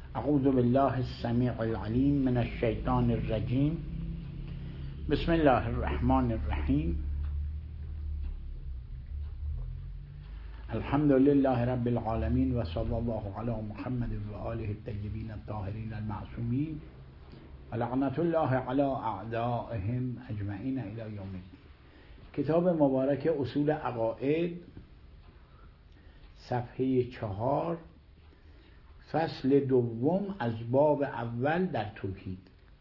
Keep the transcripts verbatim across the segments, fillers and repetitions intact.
اعوذ بالله السمیع العلیم من الشیطان الرجیم. بسم الله الرحمن الرحیم. الحمد لله رب العالمین و صلی الله علی محمد و آله الطیبین الطاهرین المعصومین و لعنت الله علی اعدائهم اجمعین الی یوم الدین. کتاب مبارک اصول عقاید، صفحه چهار، فصل دوم از باب اول در توحید.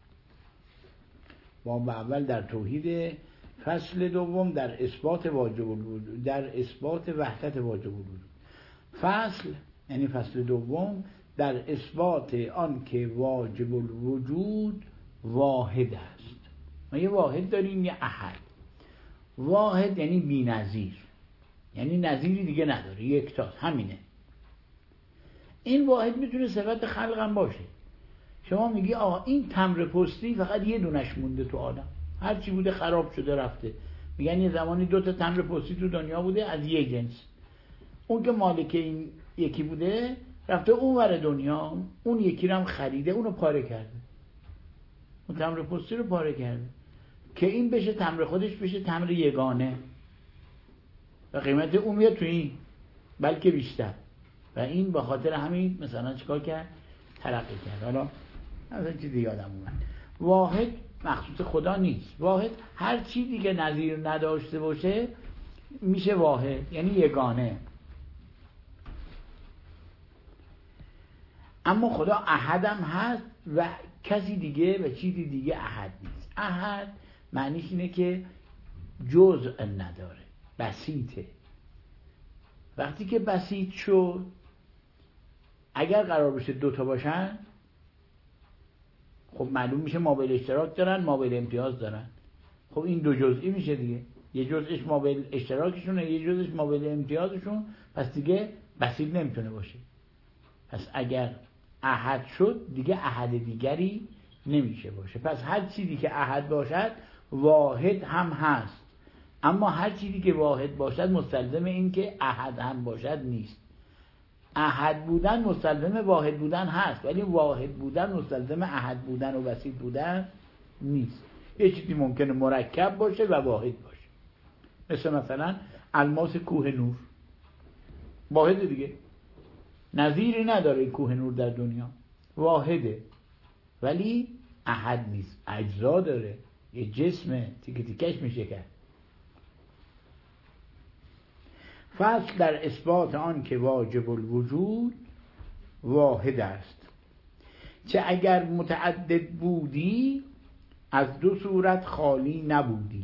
باب اول در توحید، فصل دوم در اثبات واجب الوجود، در اثبات وحدت واجب الوجود. فصل یعنی فصل دوم در اثبات آن که واجب الوجود واحد است. ما یه واحد داریم، یه احد. واحد یعنی بی‌نظیر، یعنی نظیری دیگه نداره، یکتاست، همینه. این واحد میتونه صفت خلق هم باشه. شما میگی آقا این تمر پستی فقط یه دونش مونده تو عالم، هر چی بوده خراب شده رفته. میگن یه زمانی دو تا تمر پستی تو دنیا بوده از یه جنس، اون که مالک این یکی بوده رفته اون ور دنیا، اون یکی رو هم خریده، اونو پاره کرده، اون تمر پستی رو پاره کرده که این بشه تمر خودش، بشه تمر یگانه و قیمت اون میاد تو این، بلکه بیشتر. و این به خاطر همین مثلا چیکار کرد؟ ترقی کرد. حالا مثلا چیزی یادم اومد. واحد مخصوص خدا نیست. واحد هر چی دیگه نظیر نداشته باشه میشه واحد، یعنی یگانه. اما خدا احدم هست و کسی دیگه و چیزی دیگه احد نیست. احد معنیش اینه که جزء نداره، بسیطه. وقتی که بسیط شد، اگر قرار بشه دوتا باشن، خب معلوم میشه مابل اشتراک دارن، مابل امتیاز دارن. خب این دو جزئی میشه دیگه، یه جزءش مابل اشتراکشونه، یه جزءش مابل امتیازشون، پس دیگه بسیط نمیتونه باشه. پس اگر احد شد دیگه احد دیگری نمیشه باشه. پس هر چیزی که احد باشد واحد هم هست، اما هر چیزی که واحد باشد مستلزم این که احد هم باشد نیست. احد بودن مستلزم واحد بودن هست، ولی واحد بودن مستلزم احد بودن و بسیط بودن نیست. یه چیزی ممکنه مرکب باشه و واحد باشه، مثل مثلا الماس کوه نور، واحد دیگه، نظیری نداره این کوه نور در دنیا، واحده ولی احد نیست، اجزا داره، یه جسمه، تیکه تیکش میشه کرد. فصل در اثبات آن که واجب الوجود واحد است، چه اگر متعدد بودی از دو صورت خالی نبودی،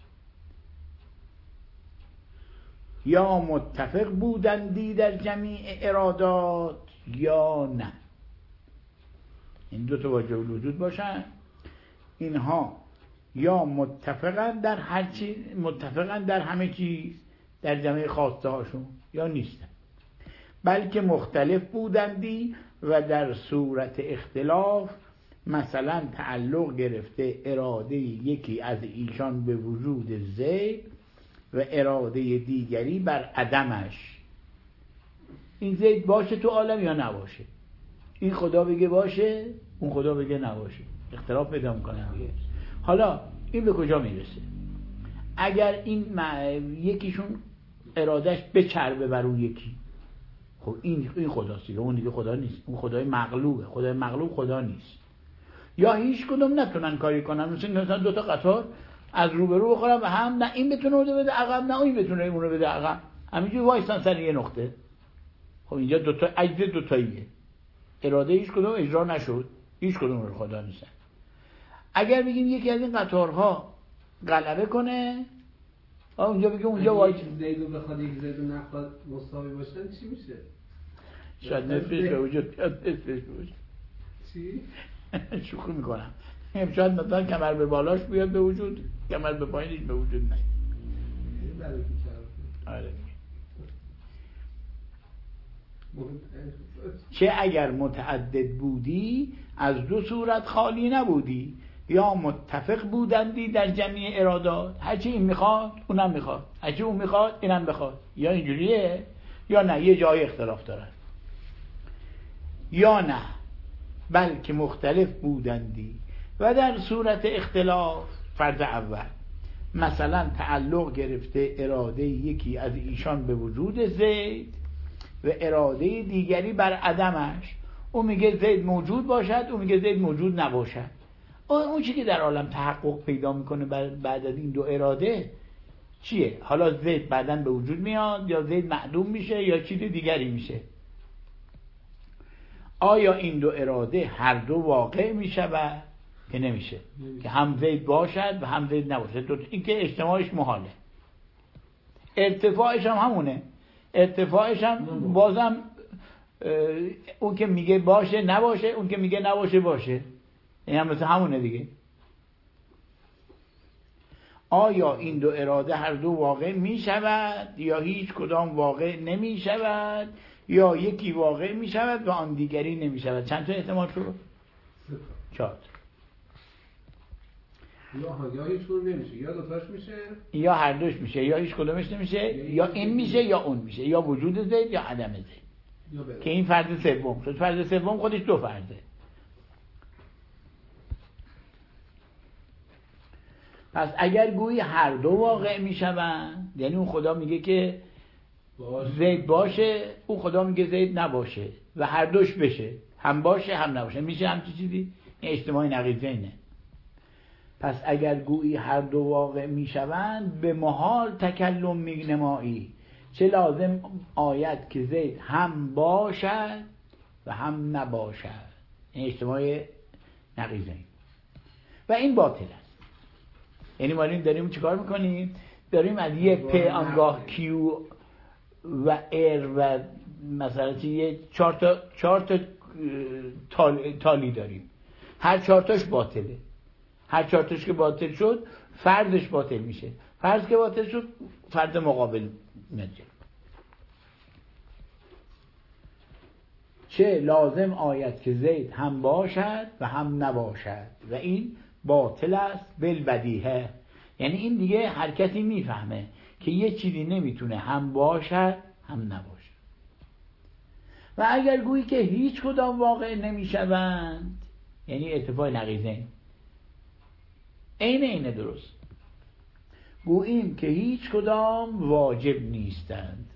یا متفق بودندی در جمیع ارادات یا نه. این دو تا واجب الوجود باشن، اینها یا متفقن در هر چیز، متفقن در همه چیز در جمعی خواسته هاشون، یا نیستن، بلکه مختلف بودندی و در صورت اختلاف مثلا تعلق گرفته اراده یکی از ایشان به وجود زید و اراده دیگری بر عدمش. این زید باشه تو عالم یا نباشه، این خدا بگه باشه، اون خدا بگه نباشه، اختلاف پیدا میکنن دیگه. حالا این به کجا میرسه؟ اگر این یکیشون ارادش بچربه بر اون یکی، خب این این خداست دیگه، اون دیگه خدا نیست، اون خدای مغلوبه. خدای مغلوب خدا نیست. یا هیچ کدوم نتونن کاری کنن، مثلا مثلا دو تا قطار از روبرو بخورن و هم نه این بتونه اون بده عقب، نه این بتونه اون رو بده عقب، همینجوری وایسن سر یه نقطه. خب اینجا دو تا عجز دو تاییه، اراده هیچ کدوم اجرا نشد، هیچ کدوم رو خدا نیستن. اگر بگیم یکی از این قطارها غلبه کنه، اونجا بگه اونجا وای زیدو بخواد یک زیدو نخواد مساوی باشن چی میشه؟ شاید نصفش به وجود بیاد، نصفش به وجود. چی؟ شوخی میکنم. شاید مثلا کمر به بالاش بیاد به وجود، کمر به پایینش به وجود نیاد. آره. چه اگر متعدد بودی از دو صورت خالی نبودی، یا متفق بودندی در جمعی ارادات، هرچی این میخواد اونم میخواد، هرچی اون میخواد اینم بخواد، یا اینجوریه یا نه، یه جای اختلاف دارن. یا نه بلکه مختلف بودندی. و در صورت اختلاف فرض اول مثلا تعلق گرفته اراده یکی از ایشان به وجود زید و اراده دیگری بر عدمش. اون میگه زید موجود باشد، اون میگه زید موجود نباشد. اون چیزی که در عالم تحقق پیدا میکنه بعد از این دو اراده چیه؟ حالا زید بعداً به وجود میاد یا زید معدوم میشه یا چیز دیگری میشه. آیا این دو اراده هر دو واقع میشود که نمیشه، که هم زید باشد و هم زید نباشد؟ این که اجتماعش محاله. ارتفاعش هم همونه، ارتفاعش هم بازم اون که میگه باشه نباشه، اون که میگه نباشه باشه، این هم مثل همونه دیگه. آیا این دو اراده هر دو واقع می شود یا هیچ کدام واقع نمی شود، یا یکی واقع می شود و آن دیگری نمی شود؟ چند تا احتمال شد؟ چهار. یا یا هیچ کدوم نمیشه، یا دوتاش میشه، یا هر دوش میشه، یا هیچ کدومش نمیشه، یا این میشه یا اون میشه، یا وجود زید یا عدم زید، که این فرض سوم شد. فرض سوم خودش دو فرضه. پس اگر گویی هر دو واقع میشوند، یعنی اون خدا میگه که زید باشه، اون خدا میگه زید نباشه و هر دوش بشه، هم باشه هم نباشه، میشه همچی چیزی؟ این اجتماعی نقیضینه. پس اگر گویی هر دو واقع میشوند به محال تکلم میگنمایی، چه لازم آید که زید هم باشد و هم نباشد. این اجتماعی نقیضین و این باطل است. یعنی ما داریم چیکار میکنیم؟ داریم از یه پ آنگاه کیو و ار و مثلا یه چهار تا چهار تا تالی داریم، هر چهار تاش باطله. هر چهار تاش که باطل شد فرضش باطل میشه، فرض که باطل شد فرض مقابل میاد. چه لازم آید که زید هم باشد و هم نباشد و این باطل است بالبدیهه. یعنی این دیگه هر کسی میفهمه که یه چیزی نمیتونه هم باشد هم نباشد. و اگر گویی که هیچ کدام واقع نمیشوند، یعنی اتفاق نقیضین، این اینه درست. گوییم که هیچ کدام واجب نیستند.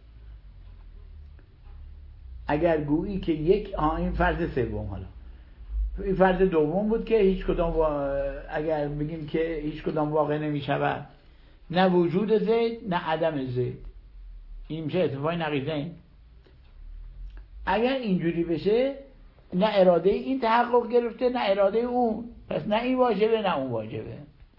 اگر گویی که یک آه این فرض سوم، حالا این فرض دوم بود که هیچ کدام وا... اگر بگیم که هیچ کدام واقع نمی شود، نه وجود زید نه عدم زید، این میشه اتفاق نقیضین. اگر اینجوری بشه نه اراده این تحقق گرفته نه اراده اون، پس نه این واجبه نه اون واجبه.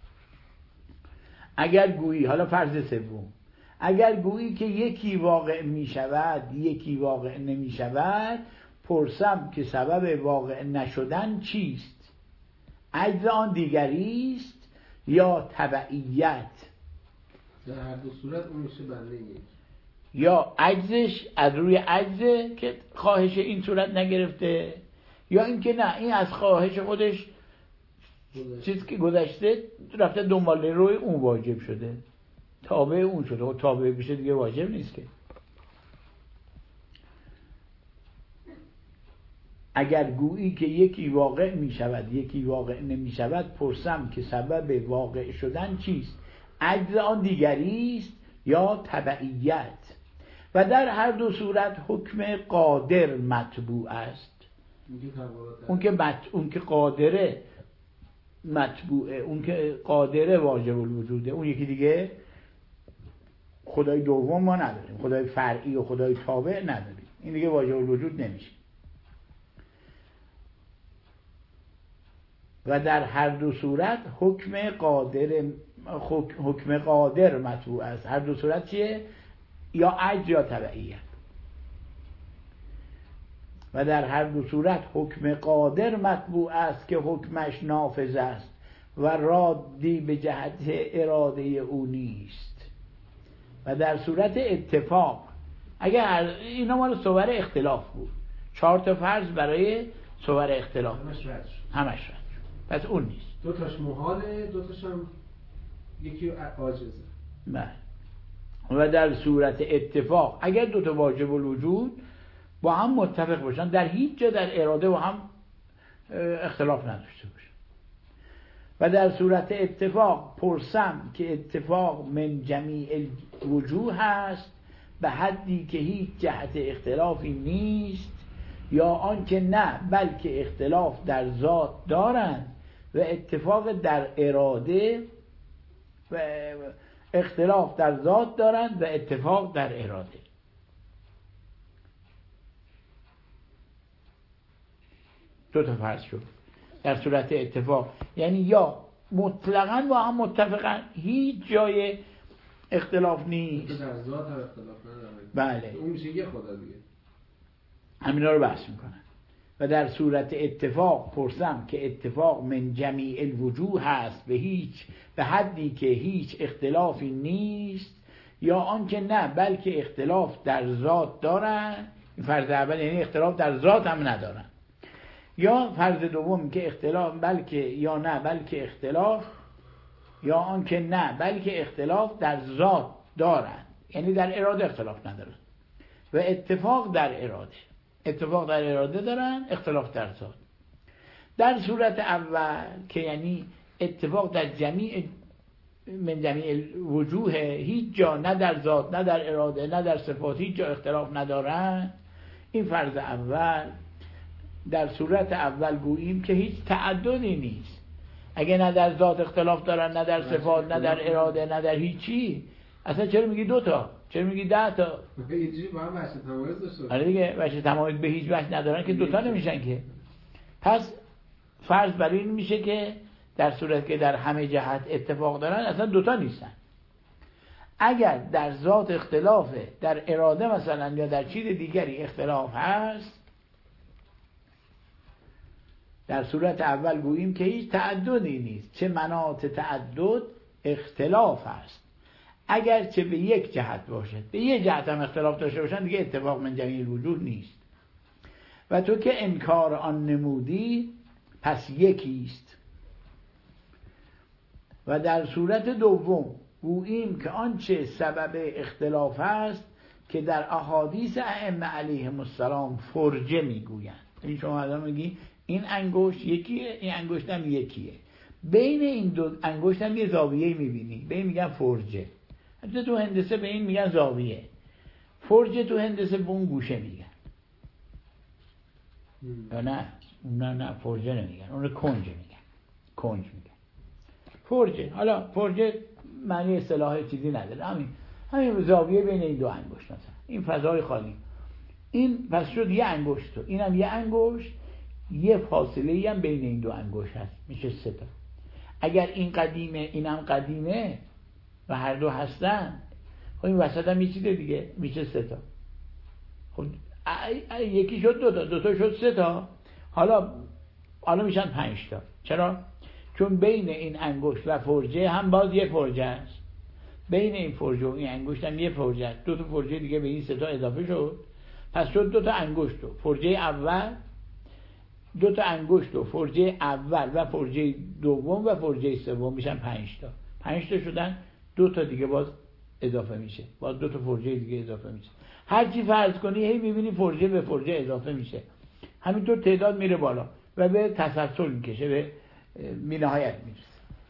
اگر گویی، حالا فرض سوم، اگر گویی که یکی واقع می شود یکی واقع نمی شود، پرسم که سبب واقع نشدن چیست؟ عجز آن دیگری است یا تبعیت؟ در هر دو صورت اون میشه بنده یک. یا عجزش از روی عجزه که خواهش این صورت نگرفته، یا اینکه نه این از خواهش خودش چیزی که گذشته رفته دنبال روی اون واجب شده، تابع اون شده. و تابع بشه دیگه واجب نیست که. اگر گویی که یکی واقع می شود یکی واقع نمی شود، پرسم که سبب واقع شدن چیست؟ عجز آن دیگری است یا تبعیت؟ و در هر دو صورت حکم قادر مطبوع است. اون که مت... اون که قادره مطبوعه، اون که قادره واجب الوجوده. اون یکی دیگه خدای دوم ما نداریم، خدای فرعی و خدای تابع نداریم، این دیگه واجب الوجود نمیشه. و در هر دو صورت حکم قادر حکم قادر مطبوع است. هر دو صورت چیه؟ یا عجز یا تبعیت. و در هر دو صورت حکم قادر مطبوع است که حکمش نافذ است و رادی به جهت اراده او نیست. و در صورت اتفاق، اگر اینا مال صور اختلاف بود، چهار تا فرض برای صور اختلاف همش رد شد. همش رد شد. پس اون نیست. دو تاش محاله، دو تاش هم یکی عاجزه. بله. و در صورت اتفاق اگر دو تا واجب الوجود با هم متفق باشن، در هیچ جا در اراده و هم اختلاف نداشته باشه. و در صورت اتفاق پرسم که اتفاق من جمیع الوجوه هست به حدی که هیچ جهت اختلافی نیست، یا آنکه نه بلکه اختلاف در ذات دارند و اتفاق در اراده و اختلاف در ذات دارند و اتفاق در اراده. دو تا فرض شد. در صورت اتفاق یعنی یا مطلقاً با هم متفقن، هیچ جای اختلاف نیست. در ذات هم اختلاف نداره. بله. اون میشه یه خدا دیگه. همینا رو بحث میکنن. و در صورت اتفاق پرسم که اتفاق من جمیع الوجوه هست به هیچ به حدی که هیچ اختلافی نیست، یا آنکه نه بلکه اختلاف در ذات دارن. این فرض اول یعنی اختلاف در ذات هم ندارن. یا فرض دوم که اختلاف بلکه یا نه بلکه اختلاف یا آنکه نه بلکه اختلاف در ذات دارن، یعنی در اراده اختلاف ندارن و اتفاق در اراده اتفاق در اراده دارن، اختلاف در ذات. در صورت اول که یعنی اتفاق در جمیع من جمیع وجوه، هیچ جا نه در ذات نه در اراده نه در صفات هیچ جا اختلاف ندارن، این فرض اول. در صورت اول گوییم که هیچ تعددی نیست. اگه نه در ذات اختلاف دارن نه در صفات نه در اراده نه در هیچی، اصلا چرا میگی دوتا؟ چرا میگی ده تا؟ اینجوری با هم وجه تمایز داشته. آره دیگه، وجه تمایز به هیچ وجه ندارن که دوتا نمیشن که. پس فرض بر این میشه که در صورت که در همه جهت اتفاق دارن اصلا دوتا نیستن. اگر در ذات اختلافه، در اراده مثلا یا در چیز دیگری اختلاف هست، در صورت اول گوییم که هیچ تعددی نیست، چه مناط تعدد اختلاف هست. اگر چه به یک جهت باشد، به یک جهت هم اختلاف داشته باشن دیگه اتفاق من جمیع الوجوه نیست. و تو که انکار آن نمودی پس یکیست. و در صورت دوم گوییم که آنچه سبب اختلاف است که در احادیث ائمه علیهم السلام فرجه میگویند. این شما الان میگی این انگشت یکیه، این انگشت هم یکیه، بین این دو انگشت هم یه زاویه میبینی، به این میگن فرجه. حتی تو هندسه به این میگن زاویه. فرجه تو هندسه به اون گوشه میگن. یا نه نه نه فرجه نمیگن، اون رو کنج میگن. کنج میگن فرجه. حالا فرجه معنی اصطلاح چیزی نداره، همین همین زاویه بین این دو انگشت مثلا، این فضای خالی. این پس شد یه انگشت، تو اینم یه انگشت، یه فاصله ای هم بین این دو انگشت هست، میشه سه تا. اگر این قدیمه اینم قدیمه و هر دو هستن، خب این وسط هم یه چیز دیگه، میشه سه تا. خب یکی شد دو تا، دو تا شد سه تا، حالا حالا میشن پنج تا. چرا؟ چون بین این انگشت و فرجه هم باز یه فرجه است، بین این فرجه و این انگشت هم یه فرجه است، دو تا فرجه دیگه به این سه تا اضافه شد، پس شد دو تا انگشت و فرجه اول، دو تا انگشت و فرجه اول و فرجه دوم و فرجه سوم میشن پنج تا. پنج تا شدن، دو تا دیگه باز اضافه میشه، باز دو تا فرجه دیگه اضافه میشه. هر چی فرض کنی هی میبینی فرجه به فرجه اضافه میشه، همینطور تعداد میره بالا و به تسلسل میکشه، به بی‌نهایت میرسه.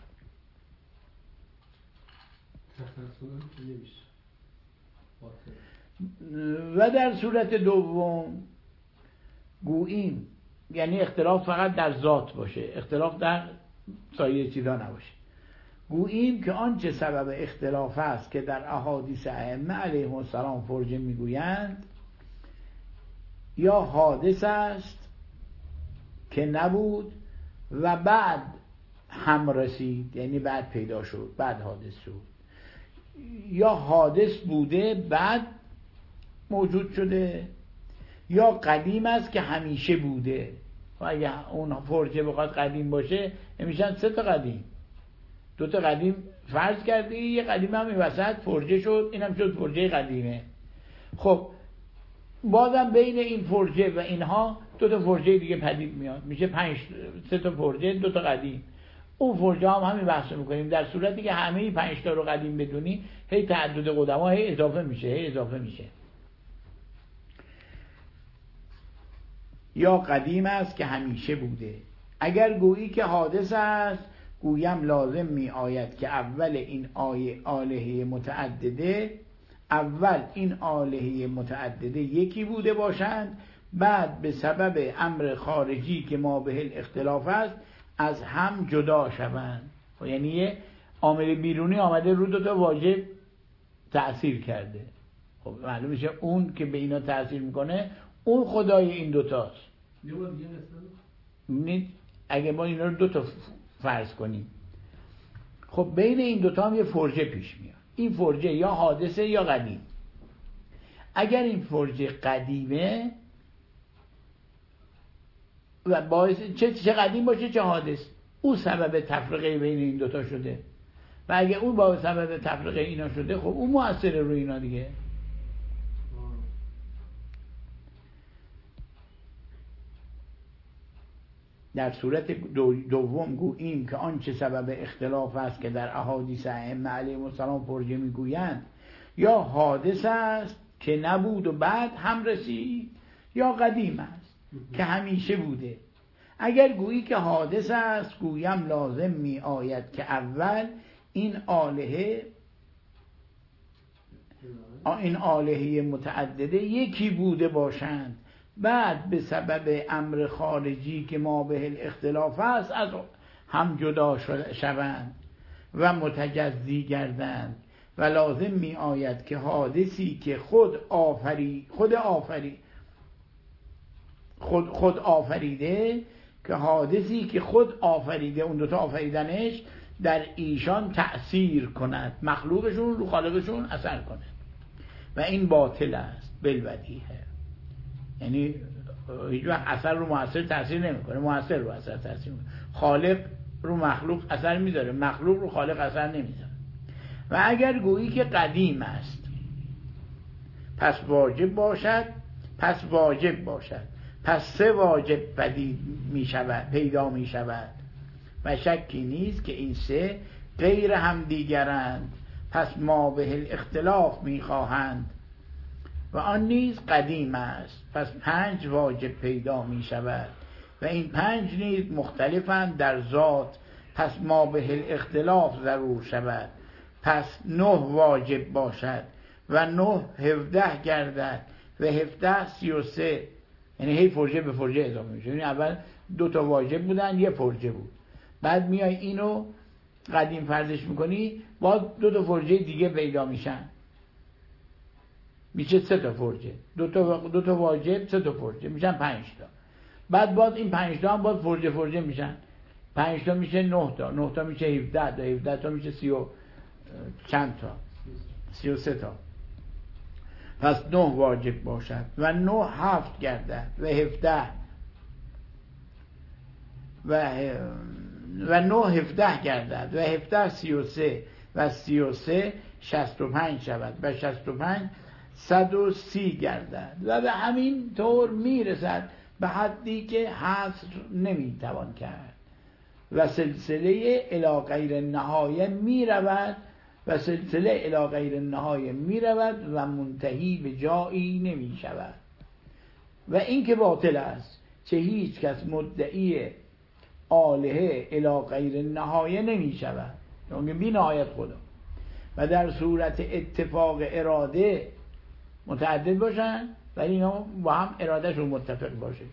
و در صورت دوم گوییم یعنی اختلاف فقط در ذات باشه، اختلاف در سایر چیزا نباشه، گوییم که آنچه سبب اختلاف است که در احادیث ائمه علیهم السلام فرجه میگویند، یا حادث است که نبود و بعد هم رسید، یعنی بعد پیدا شد، بعد حادث شد، یا حادث بوده بعد موجود شده، یا قدیم است که همیشه بوده. و اگه اون فرجه بخواد قدیم باشه میشن سه تا قدیم، دو تا قدیم فرض کردی، یه قدیم هم این وسط فرجه شد، اینم شد فرجه قدیمه. خب بازم بین این فرجه و اینها دو تا فرجه دیگه پدید میاد، میشه پنج سه تا فرجه، دو تا قدیم. اون فرجه هم همین بحث میکنیم، در صورتی که همه پنج تا رو قدیم بدونی هی تعدد قدما هی اضافه میشه هی اضافه میشه. یا قدیم است که همیشه بوده، اگر گویی که حادث است گویم لازم می آید که اول این آیه آلهه متعدده اول این آلهه متعدده یکی بوده باشند، بعد به سبب امر خارجی که ما به الاختلاف است از هم جدا شوند. یعنی یه عامل بیرونی آمده رو دو تا واجب تأثیر کرده، خب معلوم میشه اون که به اینا تأثیر میکنه اون خدای این دوتاست. یه بار دیگه مثلا اگه ما اینا رو دو تا فرض کنیم، خب بین این دوتا هم یه فرجه پیش میاد. این فرجه یا حادثه یا قدیم. اگر این فرجه قدیمه و باعث چه چه قدیم باشه چه حادث، او سبب تفرقه بین این دوتا شده و اگه اون با سبب تفرقه اینا شده خب اون مؤثره روی اینا دیگه. در صورت دو دوم گوییم که آنچه سبب اختلاف است که در احادیث ائمه علیهم السلام فرجه میگویند یا حادث است که نبود و بعد هم رسید یا قدیم است که همیشه بوده. اگر گویی که حادث است گویم لازم می آید که اول این آلهه این آلهه متعدده یکی بوده باشند، بعد به سبب امر خارجی که ما به الاختلاف است از هم جدا شوند و متجزی گردند و لازم می آید که حادثی که خود آفری خود آفری خود خود آفریده که حادثی که خود آفریده اون دوتا آفریدنش در ایشان تأثیر کند، مخلوقشون رو خالقشون اثر کند و این باطل است بالبدیهه. یعنی هیچ وقت اثر رو مؤثر تأثیر نمیکنه، مؤثر رو اثر تأثیر میکنه. خالق رو مخلوق اثر میذاره، مخلوق رو خالق اثر نمیذاره. و اگر گویی که قدیم است پس واجب باشد پس واجب باشد پس سه واجب پدید می شود پیدا می شود و شکی نیست که این سه غیر هم دیگرند، پس ما به الاختلاف می خواهند و آن نیز قدیم است، پس پنج واجب پیدا می شود و این پنج نیز مختلفند در ذات، پس ما به الاختلاف ضرور شود، پس نه واجب باشد و نه هفده گردد و هفده سی و سه، یعنی هی فرجه به فرجه اضافه میشه. یعنی اول دو تا واجب بودن یه فرجه بود، بعد میای اینو قدیم فرضش میکنی باز دو تا فرجه دیگه پیدا میشن، میشه سه تا فرجه، دو تا دو تا واجب سه تا فرجه میشن پنج تا، بعد باز این پنج تا هم باز فرجه فرجه میشن، پنج تا میشه نه تا، نه تا میشه هفده تا، هفده تا میشه سی و چند تا، سی و سه تا. پس نه واجب باشد و نه هفت گردد و هفده و و نه هفده گردد و هفده سی و سه و سی و سه شست و پنج شود و شست و پنج صد و سی گردد و به همین طور میرسد به حدی که حصر نمیتوان کرد و سلسله الی غیر نهایه میرود و سلسله الی غیر نهایه میرود و منتهی به جایی نمی شود و این که باطل است چه هیچ کس مدعی آلهه الی غیر نهایه نمی شود، چون بی نهایت خدا. و در صورت اتفاق اراده متعدد باشن ولی اینا با هم ارادهشون متفق باشه.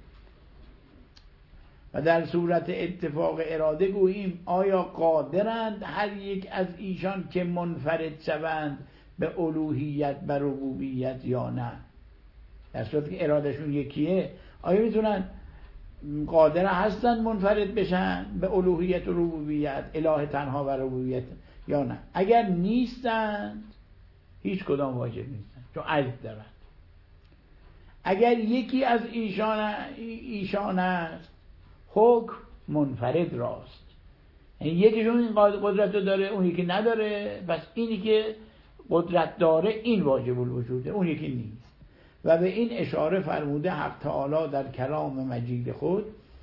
و در صورت اتفاق اراده گوییم آیا قادرند هر یک از ایشان که منفرد شوند به الوهیت و ربوبیت یا نه؟ در صورتی که ارادهشون یکیه آیا میتونن قادر هستن منفرد بشن به الوهیت و ربوبیت، اله تنها و ربوبیت یا نه؟ اگر نیستند هیچ کدام واجب نیستن چون عجز دارند. اگر یکی از ایشان ایشان است حکم منفرد راست، یعنی یکیشون این قدرت رو داره اون یکی نداره، پس اینی که قدرت داره این واجب الوجوده اون یکی نیست. و به این اشاره فرموده حق تعالی در کلام مجید خود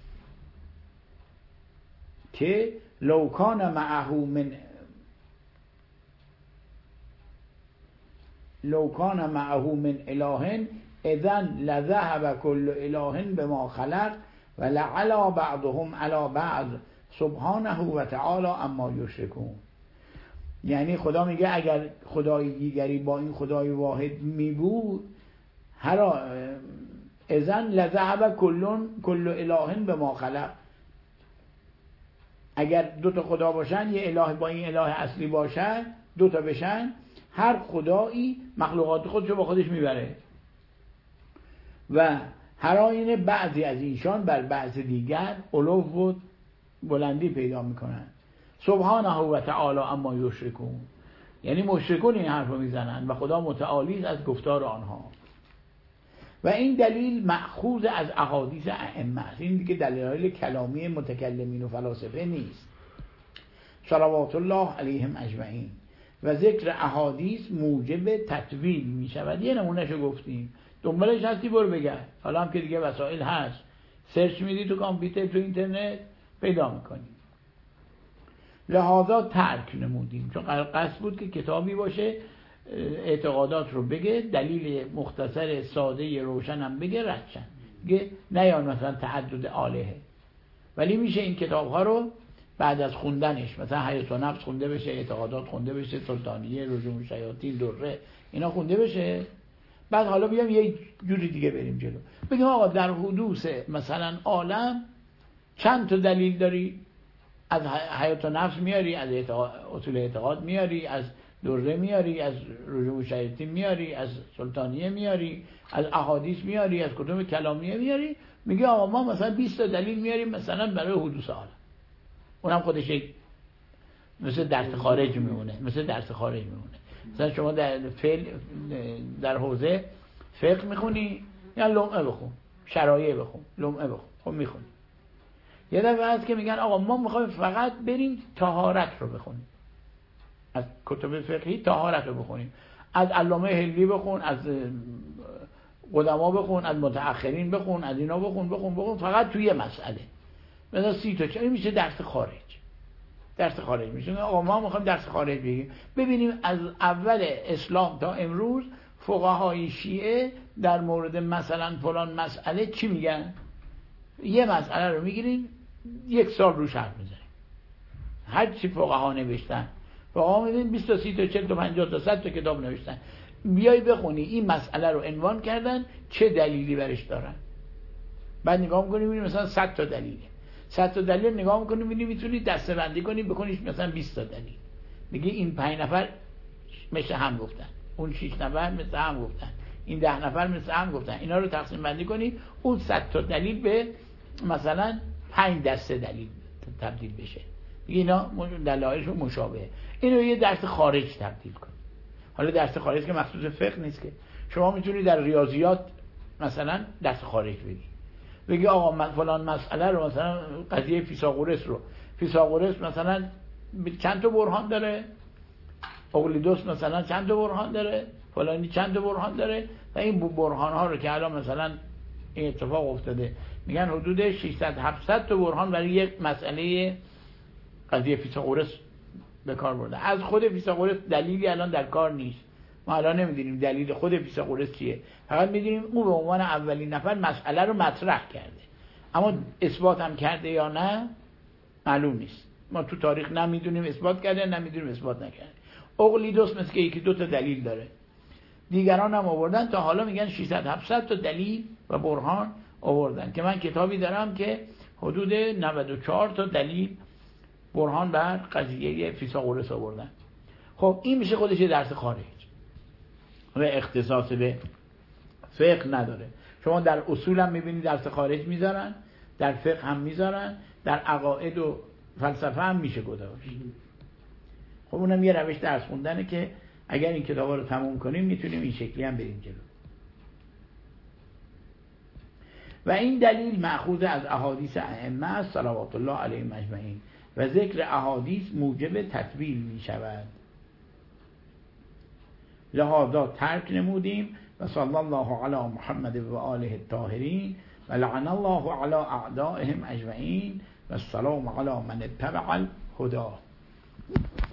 که لو کان معه من لو کان معه من اله اذن لذهب كل اله بما خلق و لعلا بعضهم علی بعض سبحانه و تعالی اما یشرکون. یعنی خدا میگه اگر خدای دیگری با این خدای واحد می بود، هر اذن لذهب کلون کل اله به ما خلق. اگر دو تا خدا باشن، یه اله با این اله اصلی باشن، دو تا بشن، هر خدایی مخلوقات خودشو با خودش میبره و هر آینه بعضی از ایشان بر بعض دیگر علو و بلندی پیدا میکنن. سبحانه و تعالی اما یشرکون، یعنی مشرکون این حرف رو میزنن و خدا متعالی از گفتار آنها. و این دلیل مأخوذ از احادیث ائمه است. این دیگه دلایل کلامی متکلمین و فلاسفه نیست. صلوات الله علیهم اجمعین. و ذکر احادیث موجب تطویل می شود. یه نمونهشو گفتیم، دنبالش هستی برو بگرد. حالا هم که دیگه وسایل هست، سرچ میدی تو کامپیوتر، تو اینترنت پیدا میکنی. لحاظا ترک نمودیم، چون قصد بود که کتابی باشه اعتقادات رو بگه، دلیل مختصر ساده روشن هم بگه، ردشن بگه نیان مثلا تعدد آلهه. ولی میشه این کتاب ها رو بعد از خوندنش، مثلا حیات و نفس خونده بشه، اعتقادات خونده بشه، سلطانیه، رجوم شیاطین، دره، اینا خونده بشه، بعد حالا بیام یه جوری دیگه بریم جلو، بگیم آقا در حدوث مثلا عالم چند تا دلیل داری؟ از حیات و نفس میاری، از اعتقاد، اصول اعتقاد میاری، از دره میاری، از رجوم شیاطین میاری، از سلطانیه میاری، از احادیث میاری، از کتب کلامیه میاری. میگه آقا ما مثلا بیست تا دلیل میاریم مثلا برای حدوث عالم. اونم خودش یک مثل درس خارج میمونه، مثل درس خارج میمونه. مثلا شما در فعل در حوزه فقه میخونی یا لمعه بخون، شرایع بخون، لمعه بخون، خب میخونی. یه دفعه هست که میگن آقا ما میخوایم فقط بریم طهارت رو بخونیم، از کتب فقهی طهارت رو بخونیم، از علامه حلی بخون، از قدما بخون، از متأخرین بخون، از اینا بخون بخون بخون فقط توی مسئله. مثلا سی تا چه میشه درس خارج. درس خارج میشه. آقا ما میخوایم درس خارج بگیم، ببینیم از اول اسلام تا امروز فقهای شیعه در مورد مثلا فلان مسئله چی میگن. یه مسئله رو میگیریم یک سال روش حرف میزنیم، هر چی فقها نوشتن، فقها میگن بیست تا سی تا چهل تا پنجاه تا صد تا کتاب نوشتن، بیای بخونی این مسئله رو عنوان کردن چه دلیلی برش دارن. بعد نگاه میکنیم میبینیم مثلا صد تا دلیله، صد تا دلیل نگاه میکنیم میبینیم میتونی دسته بندی کنی بکنیش مثلا بیست تا دلیل. میگه این پنج نفر مثل هم گفتن، اون شش نفر مثل هم گفتن، این ده نفر مثل هم گفتن، اینا رو تقسیم بندی کنی اون صد تا دلیل به مثلا پنج دسته دلیل تبدیل بشه. میگه اینا دلایلشون مشابهه. اینو یه درس خارج تبدیل کن. حالا درس خارج که مخصوص فقه نیست، که شما میتونی در ریاضیات مثلا درس خارج بگی، بگی آقا من فلان مسئله رو، مثلا قضیه فیثاغورس رو، فیثاغورس مثلا چند تا برهان داره، اقلیدس مثلا چند تا برهان داره، فلانی چند تا برهان داره، و این برهان ها رو که الان مثلا این اتفاق افتاده میگن حدود ششصد هفتصد تا برهان برای یک مسئله قضیه فیثاغورس به کار برده. از خود فیثاغورس دلیلی الان در کار نیست، ما الان نمیدونیم دلیل خود فیثاغورس چیه، فقط میدونیم او به عنوان اولین نفر مسئله رو مطرح کرده، اما اثبات هم کرده یا نه معلوم نیست. ما تو تاریخ نمیدونیم اثبات کرده، نمیدونیم اثبات نکرده. اقلیدس مثل که یکی دو تا دلیل داره، دیگران هم آوردن، تا حالا میگن ششصد هفتصد تا دلیل و برهان آوردن، که من کتابی دارم که حدود نود و چهار تا دلیل برهان بر قضیه فیثاغورس آوردن. خب این میشه خودش درس خارج و اختصاص به فقه نداره. شما در اصول هم میبینید درس خارج میذارن، در فقه هم میذارن، در عقاید و فلسفه هم میشه گذاشت. خب اونم یه روش درس خوندنه که اگر این کتابا رو تموم کنیم میتونیم این شکلی هم بریم جلو. و این دلیل مأخوذ از احادیث ائمه است صلوات الله علیهم اجمعین، و ذکر احادیث موجب تطویل می شود، لحاظا ترک نمودیم. و صلی الله علی محمد و آله الطاهرین و لعن الله علی اعدائهم اجمعین و السلام علی من اتبع الهدی.